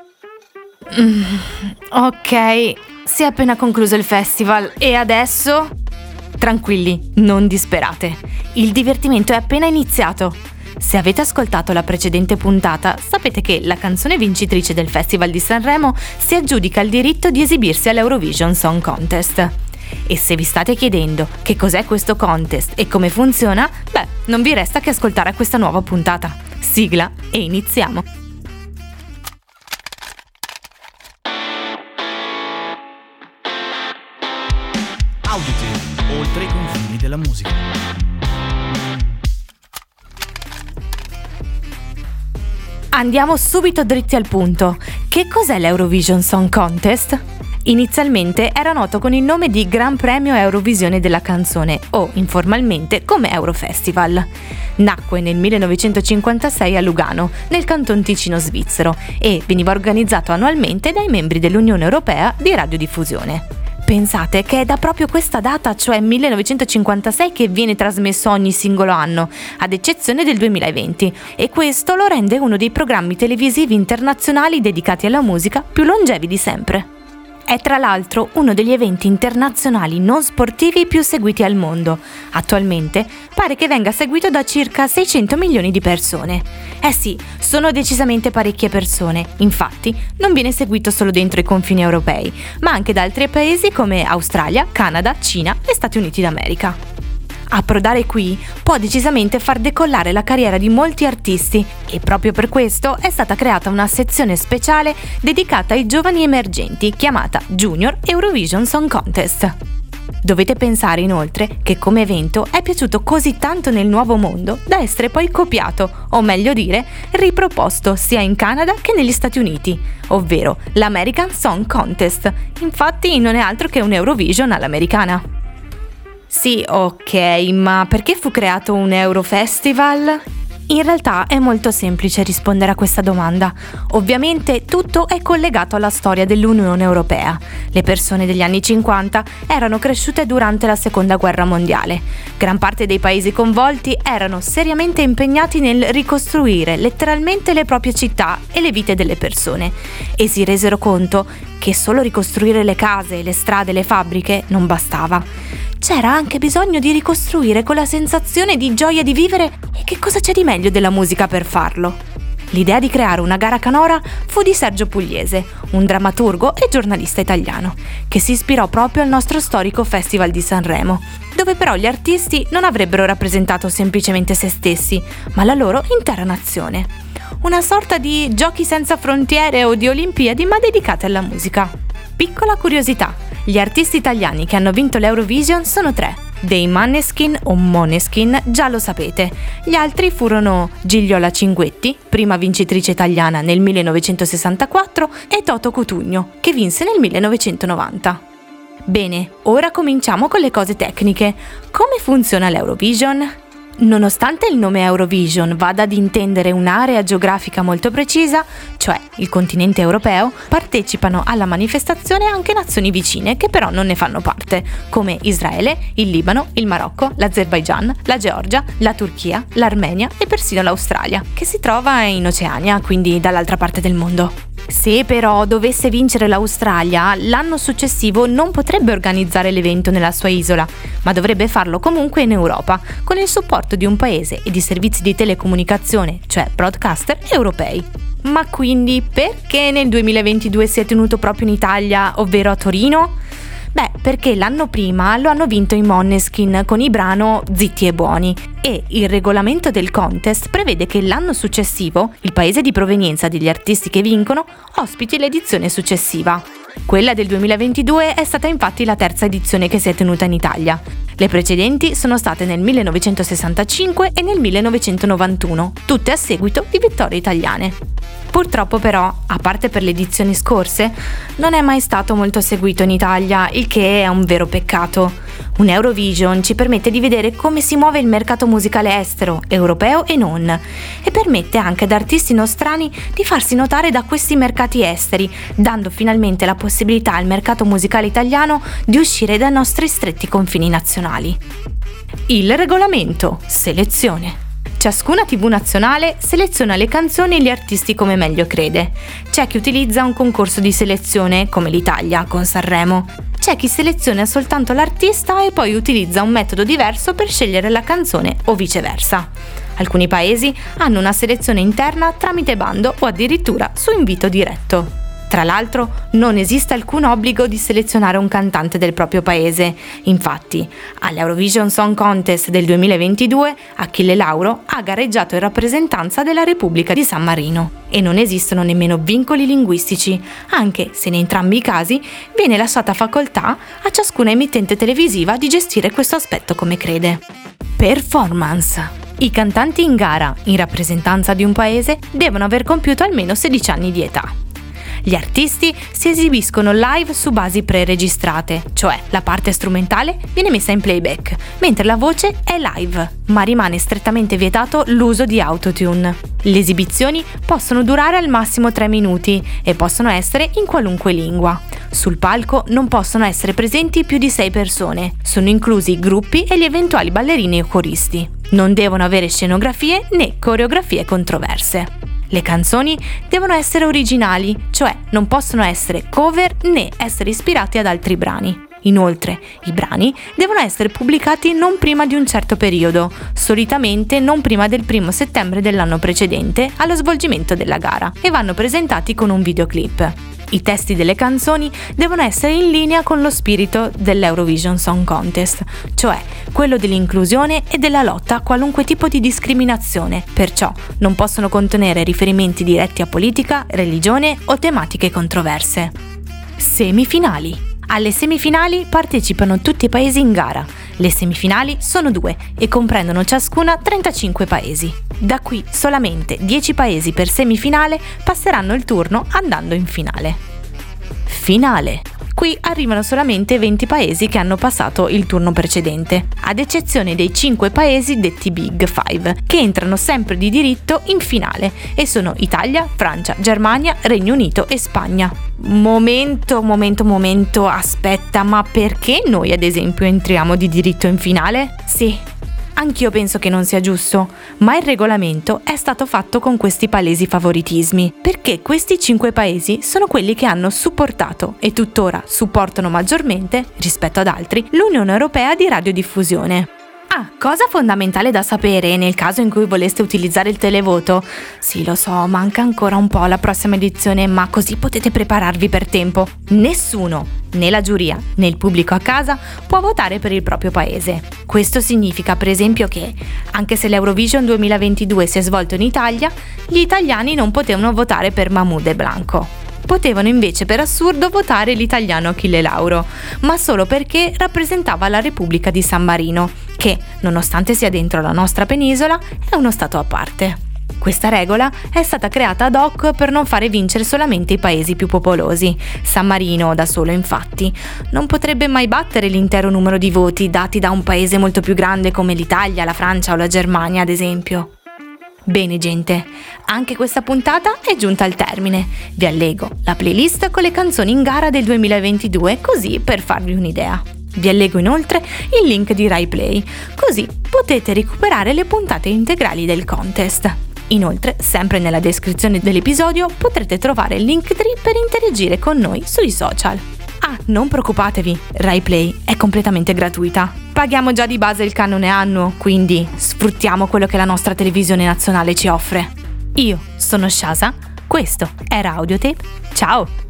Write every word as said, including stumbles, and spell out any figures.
Mm, ok, si è appena concluso il festival e adesso? Tranquilli, non disperate. Il divertimento è appena iniziato. Se avete ascoltato la precedente puntata, sapete che la canzone vincitrice del Festival di Sanremo si aggiudica il diritto di esibirsi all'Eurovision Song Contest. E se vi state chiedendo che cos'è questo contest e come funziona, beh, non vi resta che ascoltare questa nuova puntata. Sigla e iniziamo! Auditive, oltre i confini della musica. Andiamo subito dritti al punto. Che cos'è l'Eurovision Song Contest? Inizialmente era noto con il nome di Gran Premio Eurovisione della canzone o, informalmente, come Eurofestival. Nacque nel millenovecentocinquantasei a Lugano, nel canton Ticino svizzero, e veniva organizzato annualmente dai membri dell'Unione Europea di Radiodiffusione. Pensate che è da proprio questa data, cioè millenovecentocinquantasei, che viene trasmesso ogni singolo anno, ad eccezione del duemilaventi, e questo lo rende uno dei programmi televisivi internazionali dedicati alla musica più longevi di sempre. È tra l'altro uno degli eventi internazionali non sportivi più seguiti al mondo. Attualmente pare che venga seguito da circa seicento milioni di persone. Eh sì, sono decisamente parecchie persone. Infatti, non viene seguito solo dentro i confini europei, ma anche da altri paesi come Australia, Canada, Cina e Stati Uniti d'America. Approdare qui può decisamente far decollare la carriera di molti artisti e proprio per questo è stata creata una sezione speciale dedicata ai giovani emergenti chiamata Junior Eurovision Song Contest. Dovete pensare inoltre che come evento è piaciuto così tanto nel nuovo mondo da essere poi copiato, o meglio dire, riproposto sia in Canada che negli Stati Uniti, ovvero l'American Song Contest. Infatti non è altro che un Eurovision all'americana. Sì, ok, ma perché fu creato un Eurofestival? In realtà è molto semplice rispondere a questa domanda. Ovviamente tutto è collegato alla storia dell'Unione Europea. Le persone degli anni cinquanta erano cresciute durante la Seconda Guerra Mondiale. Gran parte dei paesi coinvolti erano seriamente impegnati nel ricostruire letteralmente le proprie città e le vite delle persone e si resero conto che solo ricostruire le case, le strade, le fabbriche non bastava. C'era anche bisogno di ricostruire quella sensazione di gioia di vivere, e che cosa c'è di meglio della musica per farlo? L'idea di creare una gara canora fu di Sergio Pugliese, un drammaturgo e giornalista italiano, che si ispirò proprio al nostro storico Festival di Sanremo, dove però gli artisti non avrebbero rappresentato semplicemente se stessi, ma la loro intera nazione. Una sorta di giochi senza frontiere o di Olimpiadi, ma dedicate alla musica. Piccola curiosità, gli artisti italiani che hanno vinto l'Eurovision sono tre. Dei Måneskin o Måneskin, già lo sapete. Gli altri furono Gigliola Cinguetti, prima vincitrice italiana nel millenovecentosessantaquattro, e Toto Cutugno, che vinse nel millenovecentonovanta. Bene, ora cominciamo con le cose tecniche. Come funziona l'Eurovision? Nonostante il nome Eurovision vada ad intendere un'area geografica molto precisa, cioè il continente europeo, partecipano alla manifestazione anche nazioni vicine che però non ne fanno parte, come Israele, il Libano, il Marocco, l'Azerbaigian, la Georgia, la Turchia, l'Armenia e persino l'Australia, che si trova in Oceania, quindi dall'altra parte del mondo. Se però dovesse vincere l'Australia, l'anno successivo non potrebbe organizzare l'evento nella sua isola, ma dovrebbe farlo comunque in Europa, con il supporto di un paese e di servizi di telecomunicazione, cioè broadcaster europei. Ma quindi perché nel duemilaventidue si è tenuto proprio in Italia, ovvero a Torino? Beh, perché l'anno prima lo hanno vinto i Måneskin con il brano Zitti e Buoni, e il regolamento del contest prevede che l'anno successivo il paese di provenienza degli artisti che vincono ospiti l'edizione successiva. Quella del duemilaventidue è stata infatti la terza edizione che si è tenuta in Italia. Le precedenti sono state nel millenovecentosessantacinque e nel millenovecentonovantuno, tutte a seguito di vittorie italiane. Purtroppo però, a parte per le edizioni scorse, non è mai stato molto seguito in Italia, il che è un vero peccato. Un Eurovision ci permette di vedere come si muove il mercato musicale estero, europeo e non, e permette anche ad artisti nostrani di farsi notare da questi mercati esteri, dando finalmente la possibilità al mercato musicale italiano di uscire dai nostri stretti confini nazionali. Il regolamento. Selezione. Ciascuna tivù nazionale seleziona le canzoni e gli artisti come meglio crede. C'è chi utilizza un concorso di selezione, come l'Italia con Sanremo. C'è chi seleziona soltanto l'artista e poi utilizza un metodo diverso per scegliere la canzone o viceversa. Alcuni paesi hanno una selezione interna tramite bando o addirittura su invito diretto. Tra l'altro, non esiste alcun obbligo di selezionare un cantante del proprio paese. Infatti, all'Eurovision Song Contest del duemilaventidue, Achille Lauro ha gareggiato in rappresentanza della Repubblica di San Marino. E non esistono nemmeno vincoli linguistici, anche se in entrambi i casi viene lasciata facoltà a ciascuna emittente televisiva di gestire questo aspetto come crede. Performance. I cantanti in gara, in rappresentanza di un paese, devono aver compiuto almeno sedici anni di età. Gli artisti si esibiscono live su basi pre-registrate, cioè la parte strumentale viene messa in playback, mentre la voce è live, ma rimane strettamente vietato l'uso di autotune. Le esibizioni possono durare al massimo tre minuti e possono essere in qualunque lingua. Sul palco non possono essere presenti più di sei persone, sono inclusi i gruppi e gli eventuali ballerini o coristi. Non devono avere scenografie né coreografie controverse. Le canzoni devono essere originali, cioè non possono essere cover né essere ispirati ad altri brani. Inoltre, i brani devono essere pubblicati non prima di un certo periodo, solitamente non prima del primo settembre dell'anno precedente allo svolgimento della gara, e vanno presentati con un videoclip. I testi delle canzoni devono essere in linea con lo spirito dell'Eurovision Song Contest, cioè quello dell'inclusione e della lotta a qualunque tipo di discriminazione, perciò non possono contenere riferimenti diretti a politica, religione o tematiche controverse. Semifinali. Alle semifinali partecipano tutti i paesi in gara. Le semifinali sono due e comprendono ciascuna trentacinque paesi. Da qui solamente dieci paesi per semifinale passeranno il turno andando in finale. Finale. Qui arrivano solamente venti paesi che hanno passato il turno precedente, ad eccezione dei cinque paesi detti Big Five, che entrano sempre di diritto in finale e sono Italia, Francia, Germania, Regno Unito e Spagna. Momento, momento, momento, aspetta, ma perché noi ad esempio entriamo di diritto in finale? Sì, anch'io penso che non sia giusto, ma il regolamento è stato fatto con questi palesi favoritismi, perché questi cinque paesi sono quelli che hanno supportato e tuttora supportano maggiormente, rispetto ad altri, l'Unione Europea di radiodiffusione. Ah, cosa fondamentale da sapere nel caso in cui voleste utilizzare il televoto? Sì, lo so, manca ancora un po' alla prossima edizione, ma così potete prepararvi per tempo. Nessuno, né la giuria né il pubblico a casa, può votare per il proprio paese. Questo significa, per esempio, che, anche se l'Eurovision duemilaventidue si è svolto in Italia, gli italiani non potevano votare per Mahmoud e Blanco. Potevano invece per assurdo votare l'italiano Achille Lauro, ma solo perché rappresentava la Repubblica di San Marino, che, nonostante sia dentro la nostra penisola, è uno stato a parte. Questa regola è stata creata ad hoc per non fare vincere solamente i paesi più popolosi. San Marino, da solo infatti, non potrebbe mai battere l'intero numero di voti dati da un paese molto più grande come l'Italia, la Francia o la Germania, ad esempio. Bene gente, anche questa puntata è giunta al termine. Vi allego la playlist con le canzoni in gara del duemilaventidue, così per farvi un'idea. Vi allego inoltre il link di Rai Play, così potete recuperare le puntate integrali del contest. Inoltre, sempre nella descrizione dell'episodio potrete trovare il Linktree per interagire con noi sui social. Ah, non preoccupatevi, Rai Play è completamente gratuita. Paghiamo già di base il canone annuo, quindi sfruttiamo quello che la nostra televisione nazionale ci offre. Io sono Shasa, questo era Audiotape, ciao!